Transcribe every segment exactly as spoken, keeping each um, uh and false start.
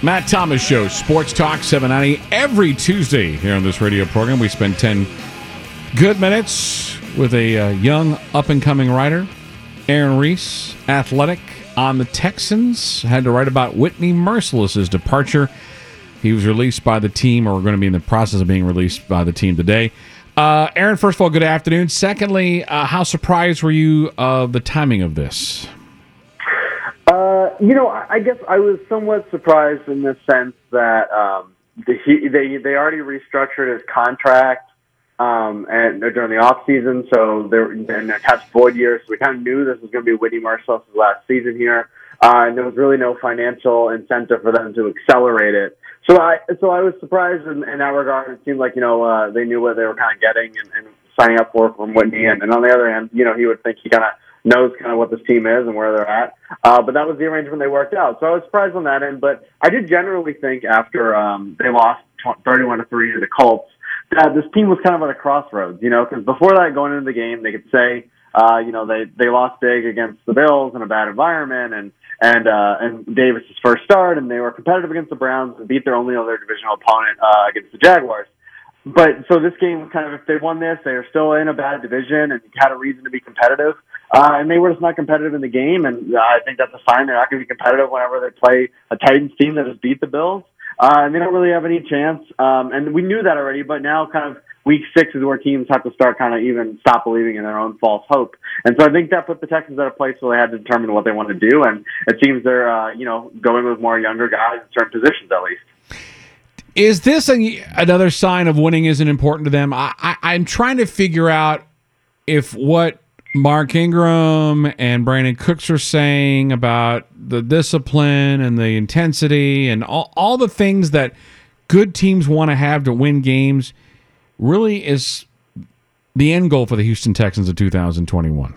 Matt Thomas Show, Sports Talk seven ninety. Every Tuesday here on this radio program, we spend ten good minutes with a uh, young, up-and-coming writer, Aaron Reese, athletic, on the Texans. Had to write about Whitney Merciless's departure. He was released by the team, or going to be in the process of being released by the team today. Uh, Aaron, first of all, good afternoon. Secondly, uh, how surprised were you of the timing of this? Uh, you know, I guess I was somewhat surprised in the sense that um, the, he, they they already restructured his contract um, and during the off season, so they're and they're kept void years. So we kind of knew this was going to be Whitney Merciless's last season here, uh, and there was really no financial incentive for them to accelerate it. So I so I was surprised in, in that regard. It seemed like you know uh, they knew what they were kind of getting and, and signing up for from Whitney, and, and on the other hand, you know, he would think he kind of knows kind of what this team is and where they're at. Uh, but that was the arrangement they worked out. So I was surprised on that end. But I did generally think after um, they lost thirty-one to three to the Colts that this team was kind of at a crossroads, you know, because before that, going into the game, they could say, uh, you know, they, they lost big against the Bills in a bad environment and and uh, and Davis's first start, and they were competitive against the Browns and beat their only other divisional opponent uh, against the Jaguars. But so this game, kind of, if they won this, they are still in a bad division and had a reason to be competitive. Uh, and they were just not competitive in the game, and uh, I think that's a sign they're not going to be competitive whenever they play a Titans team that has beat the Bills. Uh, and they don't really have any chance. Um, and we knew that already, but now kind of week six is where teams have to start kind of even stop believing in their own false hope. And so I think that put the Texans at a place where they had to determine what they want to do, and it seems they're, uh, you know, going with more younger guys in certain positions at least. Is this a, another sign of winning isn't important to them? I, I, I'm trying to figure out if what Mark Ingram and Brandon Cooks are saying about the discipline and the intensity and all, all the things that good teams want to have to win games really is the end goal for the Houston Texans in two thousand twenty-one.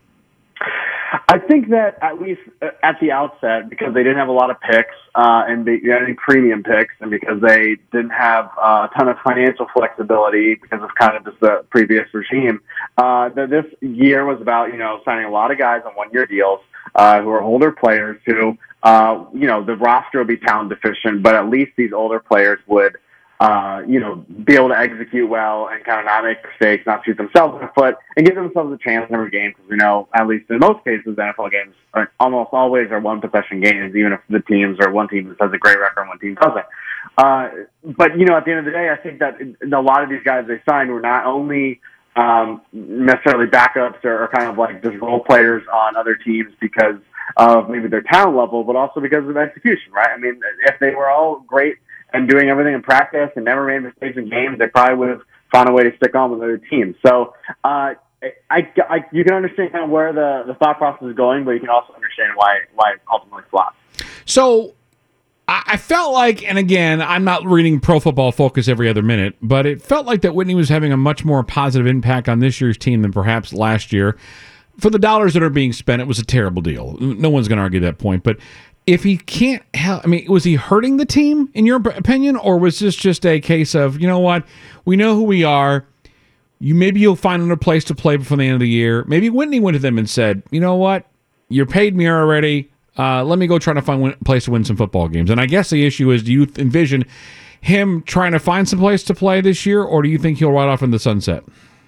I think that at least at the outset, because they didn't have a lot of picks uh, and they had any premium picks, and because they didn't have uh, a ton of financial flexibility because of kind of just the previous regime, uh, that this year was about you know signing a lot of guys on one-year deals uh, who are older players who uh, you know the roster will be talent deficient, but at least these older players would. Uh, you know, be able to execute well and kind of not make mistakes, not shoot themselves in the foot, and give themselves a chance in every game. Because we know, at least in most cases, N F L games are almost always are one possession games, even if the teams are one team that has a great record and one team doesn't. Uh, but you know, at the end of the day, I think that a lot of these guys they signed were not only um, necessarily backups or, or kind of like just role players on other teams because of maybe their talent level, but also because of execution. Right? I mean, if they were all great and doing everything in practice and never made mistakes in games, they probably would have found a way to stick on with other teams. So uh, I, I, you can understand kind of where the, the thought process is going, but you can also understand why why it ultimately flopped. So I felt like, and again, I'm not reading Pro Football Focus every other minute, but it felt like that Whitney was having a much more positive impact on this year's team than perhaps last year. For the dollars that are being spent, it was a terrible deal. No one's going to argue that point, but if he can't help, I mean, was he hurting the team, in your opinion, or was this just a case of, you know what, we know who we are, you maybe you'll find another place to play before the end of the year. Maybe Whitney went to them and said, you know what, you're paid me already, uh, let me go try to find a place to win some football games. And I guess the issue is, do you envision him trying to find some place to play this year, or do you think he'll ride off in the sunset?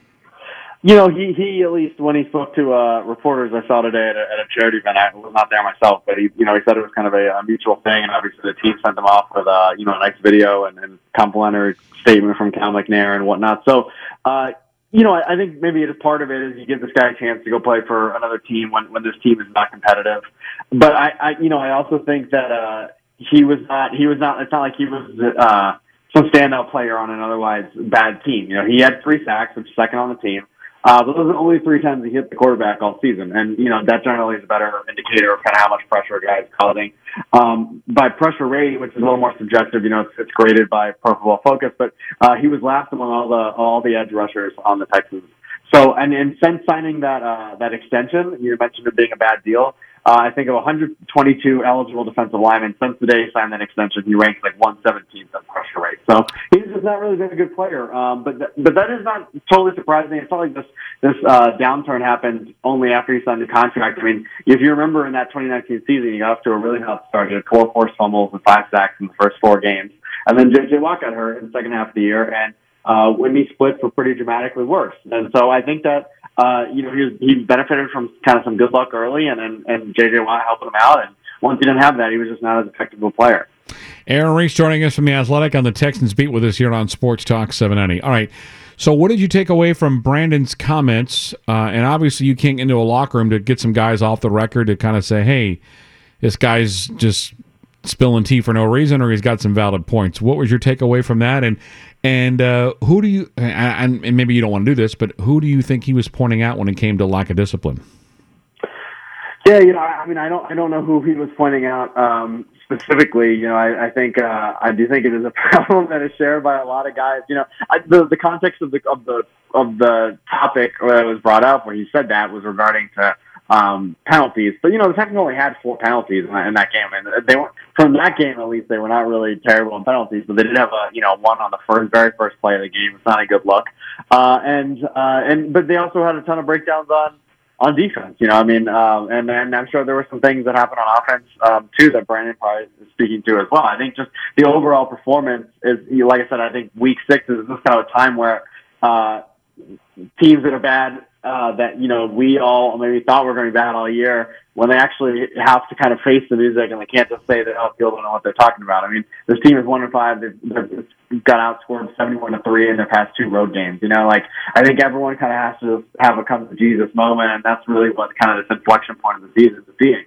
You know, he, he at least when he spoke to uh, reporters I saw today at a, at a charity event, I was not there myself, but he, you know, he said it was kind of a, a mutual thing, and obviously the team sent him off with, uh, you know, a nice video and, and complimentary statement from Cal McNair and whatnot. So, uh, you know, I, I think maybe it is part of it is you give this guy a chance to go play for another team when, when this team is not competitive. But I, I, you know, I also think that uh, he was not, he was not. It's not like he was uh, some standout player on an otherwise bad team. You know, he had three sacks, which is second on the team. Uh, but those are only three times he hit the quarterback all season. And, you know, that generally is a better indicator of kind of how much pressure a guy is causing. Um, by pressure rate, which is a little more subjective, you know, it's, it's graded by Pro Football Focus, but uh, he was last among all the all the edge rushers on the Texans. So, and, and since signing that uh, that extension, you mentioned it being a bad deal, uh, I think of one hundred twenty-two eligible defensive linemen since the day he signed that extension. He ranks like one seventeenth on pressure rate. So he's just not really been a good player. Um, but th- but that is not totally surprising. It's not like this this uh, downturn happened only after he signed the contract. I mean, if you remember in that twenty nineteen season, he got off to a really hot start. He had four forced fumbles and five sacks in the first four games, and then J J Watt got hurt in the second half of the year, and uh, Whitney split for pretty dramatically worse. And so I think that. Uh, you know, he, he benefited from kind of some good luck early, and and, and J J Watt helping him out. And once he didn't have that, he was just not as effective a player. Aaron Reese joining us from The Athletic on the Texans beat with us here on Sports Talk seven ninety. All right, so what did you take away from Brandon's comments? Uh, and obviously you can't get into a locker room to get some guys off the record to kind of say, hey, this guy's just spilling tea for no reason, or he's got some valid points. What was your takeaway from that? And And uh, who do you, and, and maybe you don't want to do this, but who do you think he was pointing out when it came to lack of discipline? Yeah, you know, I mean, I don't, I don't know who he was pointing out um, specifically. You know, I, I think, uh, I do think it is a problem that is shared by a lot of guys. You know, I, the the context of the of the of the topic that was brought up when he said that was regarding to um, penalties. But you know, the Texans only had four penalties in that, in that game, and they were from that game at least they were not really terrible in penalties. But they did have a you know one on the first very first play of the game. It's not a good look. Uh, and uh, and but they also had a ton of breakdowns on. on defense, you know, I mean, um, and, and I'm sure there were some things that happened on offense, um, too, that Brandon probably is speaking to as well. I think just the overall performance is, you know, like I said, I think week six is this kind of a time where, uh, teams that are bad, uh, that, you know, we all maybe thought were going to be bad all year, when they actually have to kind of face the music and they can't just say that, oh, people don't know what they're talking about. I mean, this team is one and five. They've, they've got outscored seventy-one to three in their past two road games. You know, like, I think everyone kind of has to have a come to Jesus moment, and that's really what kind of this inflection point of the season is being.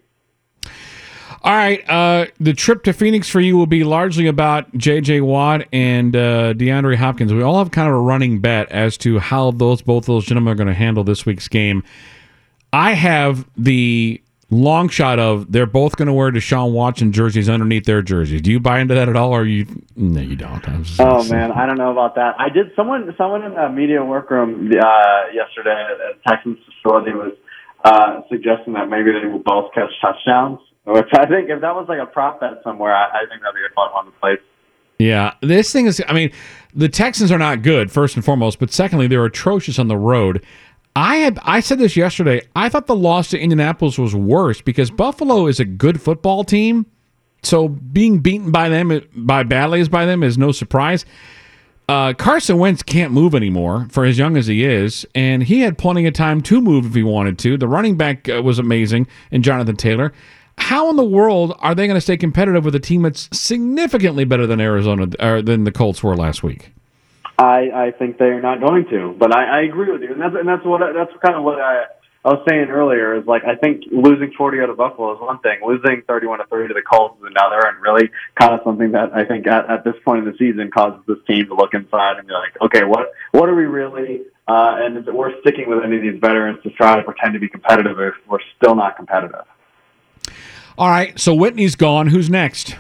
All right, uh, the trip to Phoenix for you will be largely about J J Watt and uh, DeAndre Hopkins. We all have kind of a running bet as to how those both those gentlemen are going to handle this week's game. I have the long shot of they're both going to wear Deshaun Watson jerseys underneath their jerseys. Do you buy into that at all, or you? No, you don't. Oh man, I don't know about that. I did. Someone, someone in the media workroom uh, yesterday at Texans facility was uh, suggesting that maybe they will both catch touchdowns. Which I think if that was like a prop bet somewhere, I, I think that'd be a fun one to play. Yeah, this thing is, I mean, the Texans are not good, first and foremost, but secondly, they're atrocious on the road. I had I said this yesterday. I thought the loss to Indianapolis was worse because Buffalo is a good football team, so being beaten by them, by badly as by them, is no surprise. Uh, Carson Wentz can't move anymore for as young as he is, and he had plenty of time to move if he wanted to. The running back uh, was amazing, and Jonathan Taylor. How in the world are they going to stay competitive with a team that's significantly better than Arizona or than the Colts were last week? I, I think they're not going to, but I, I agree with you, and that's and that's what I, that's kind of what I, I was saying earlier. Is like I think losing forty out of Buffalo is one thing, losing thirty-one to three to the Colts is another, and really kind of something that I think at, at this point in the season causes this team to look inside and be like, okay, what what are we really? Uh, and if we're sticking with any of these veterans to try to pretend to be competitive if we're still not competitive. All right, so Whitney's gone. Who's next?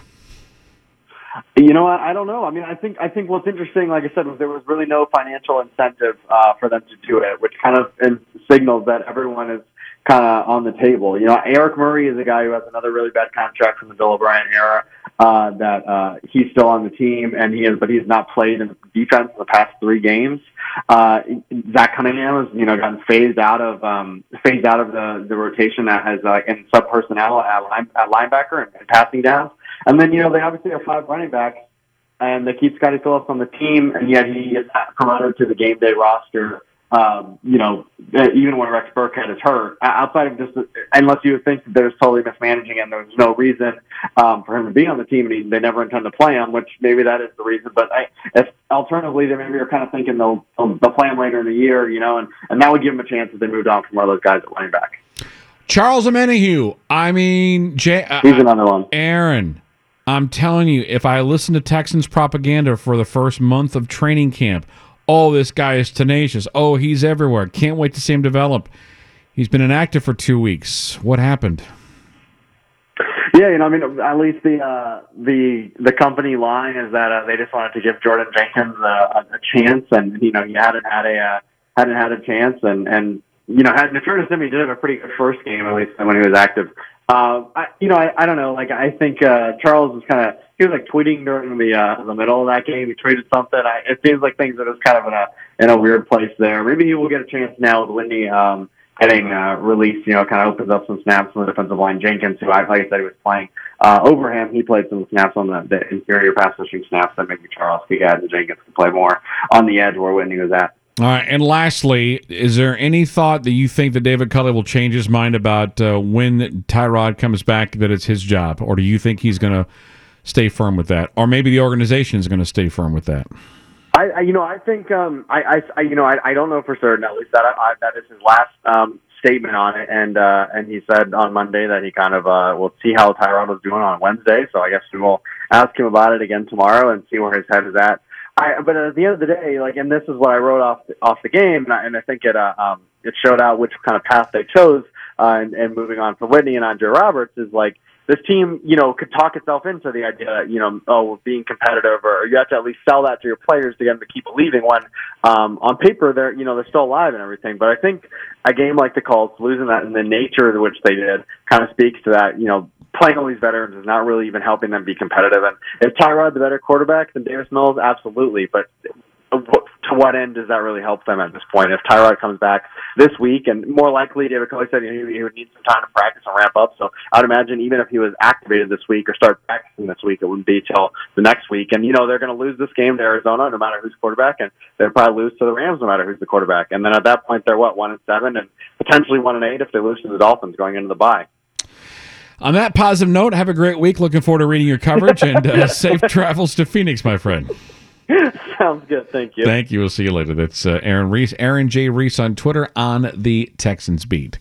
You know, I, I don't know. I mean, I think I think what's interesting, like I said, was there was really no financial incentive uh, for them to do it, which kind of signals that everyone is kind of on the table. You know, Eric Murray is a guy who has another really bad contract from the Bill O'Brien era. Uh, that uh, he's still on the team, and he is, but he's not played in defense in the past three games. Uh, Zach Cunningham has, you know, gotten phased out of um, phased out of the, the rotation that has uh, in sub personnel at, line, at linebacker and, and passing downs. And then, you know, they obviously have five running backs, and they keep Scotty Phillips on the team, and yet he is not promoted to the game day roster. Um, you know, even when Rex Burkhead is hurt, outside of just, unless you think that there's totally mismanaging and there's no reason um, for him to be on the team, and he, they never intend to play him, which maybe that is the reason. But I, if alternatively, they maybe are kind of thinking they'll, they'll play him later in the year, you know, and, and that would give them a chance if they moved on from one of those guys at running back. Charles Omenihu. I mean, Jay, uh, he's another one. Aaron, I'm telling you, if I listen to Texans propaganda for the first month of training camp, oh, this guy is tenacious. Oh, he's everywhere. Can't wait to see him develop. He's been inactive for two weeks. What happened? Yeah, you know, I mean, at least the uh, the the company line is that uh, they just wanted to give Jordan Jenkins a, a, a chance, and you know, he hadn't had a uh, hadn't had a chance, and and you know, had in fairness to him, he did have a pretty good first game, at least when he was active. Uh, I, you know, I, I don't know. Like, I think uh, Charles was kind of he was like tweeting during the uh, the middle of that game. He tweeted something. I, it seems like things are just kind of in a in a weird place there. Maybe he will get a chance now with Whitney um, getting uh, released. You know, kind of opens up some snaps on the defensive line. Jenkins, who I like I said he was playing uh, over him, he played some snaps on the, the interior pass rushing snaps that maybe Charles could get, and Jenkins could play more on the edge where Whitney was at. All right, and lastly, is there any thought that you think that David Culley will change his mind about uh, when Tyrod comes back, that it's his job, or do you think he's going to stay firm with that, or maybe the organization is going to stay firm with that? I, I you know, I think, um, I, I, you know, I, I don't know for certain. At least that I, that is his last um, statement on it, and uh, and he said on Monday that he kind of uh, will see how Tyrod was doing on Wednesday. So I guess we will ask him about it again tomorrow and see where his head is at. I, but at the end of the day, like, and this is what I wrote off off the game, and I, and I think it uh, um, it showed out which kind of path they chose, uh, and, and moving on for Whitney and Andre Roberts is like this team, you know, could talk itself into the idea that, you know, oh, being competitive, or you have to at least sell that to your players to get them to keep believing. When um, on paper they're, you know, they're still alive and everything. But I think a game like the Colts, losing that in the nature in which they did, kind of speaks to that, you know. Playing all these veterans is not really even helping them be competitive. And is Tyrod the better quarterback than Davis Mills? Absolutely. But to what end does that really help them at this point? If Tyrod comes back this week, and more likely, David Culley said he would need some time to practice and ramp up. So I'd imagine even if he was activated this week or start practicing this week, it wouldn't be till the next week. And, you know, they're going to lose this game to Arizona no matter who's quarterback, and they'll probably lose to the Rams no matter who's the quarterback. And then at that point, they're, what, one and seven, and potentially one and eight if they lose to the Dolphins going into the bye. On that positive note, have a great week. Looking forward to reading your coverage, and uh, safe travels to Phoenix, my friend. Sounds good. Thank you. Thank you. We'll see you later. That's uh, Aaron Reese, Aaron J. Reese on Twitter on the Texans Beat.